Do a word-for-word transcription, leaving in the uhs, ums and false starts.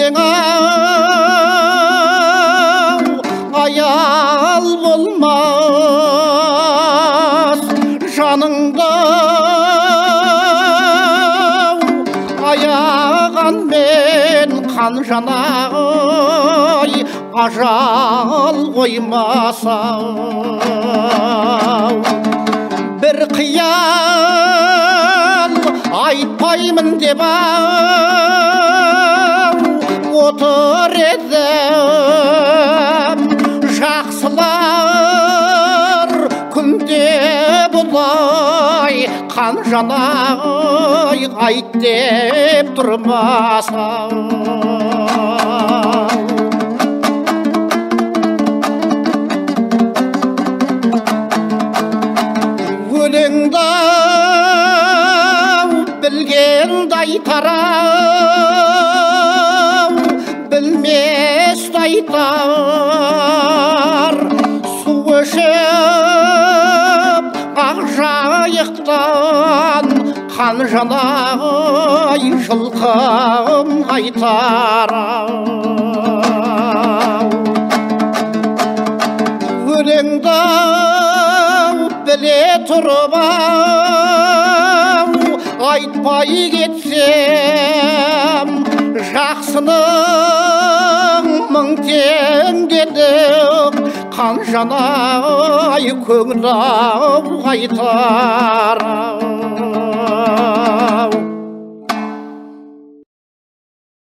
өлең-ау аял болмас жаныңда аяған мен қан жанай ажал қоймаса бір қиял айтпаймын деп отыр едім жақсылар күнде бұлай қан жанай айт деп тұрмаса өлеңді білгенді айтар білместі айтар су ішіп ақ жайықтан қан жанай жылқым айтар өлеңді біле тұрып айтпай кетсем жақсының мың теңгені қан жанай көңіл айтар